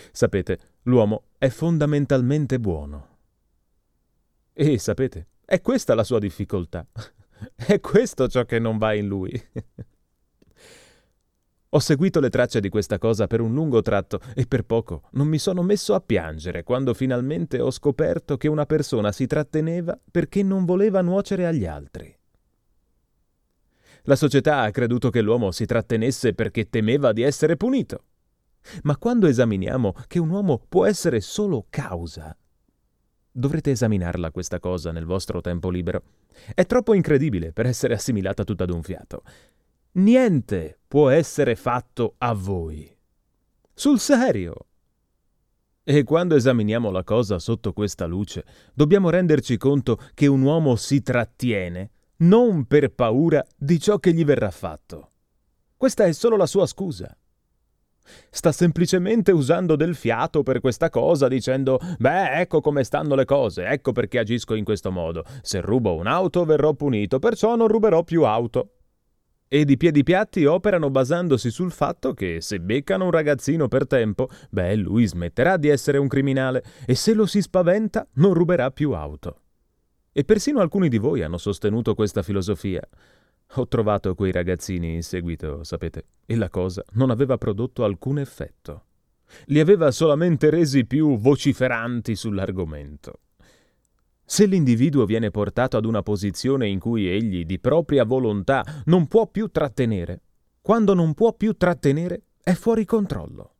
Sapete, l'uomo è fondamentalmente buono. E sapete, è questa la sua difficoltà. È questo ciò che non va in lui. Ho seguito le tracce di questa cosa per un lungo tratto e per poco non mi sono messo a piangere quando finalmente ho scoperto che una persona si tratteneva perché non voleva nuocere agli altri. La società ha creduto che l'uomo si trattenesse perché temeva di essere punito. Ma quando esaminiamo che un uomo può essere solo causa, dovrete esaminarla questa cosa nel vostro tempo libero. È troppo incredibile per essere assimilata tutta d'un fiato. Niente può essere fatto a voi. Sul serio. E quando esaminiamo la cosa sotto questa luce, dobbiamo renderci conto che un uomo si trattiene non per paura di ciò che gli verrà fatto. Questa è solo la sua scusa. Sta semplicemente usando del fiato per questa cosa, dicendo «Beh, ecco come stanno le cose, ecco perché agisco in questo modo. Se rubo un'auto verrò punito, perciò non ruberò più auto». Ed i piedipiatti operano basandosi sul fatto che se beccano un ragazzino per tempo, beh, lui smetterà di essere un criminale e se lo si spaventa non ruberà più auto. E persino alcuni di voi hanno sostenuto questa filosofia. Ho trovato quei ragazzini in seguito, sapete, e la cosa non aveva prodotto alcun effetto. Li aveva solamente resi più vociferanti sull'argomento. Se l'individuo viene portato ad una posizione in cui egli, di propria volontà, non può più trattenere, quando non può più trattenere, è fuori controllo.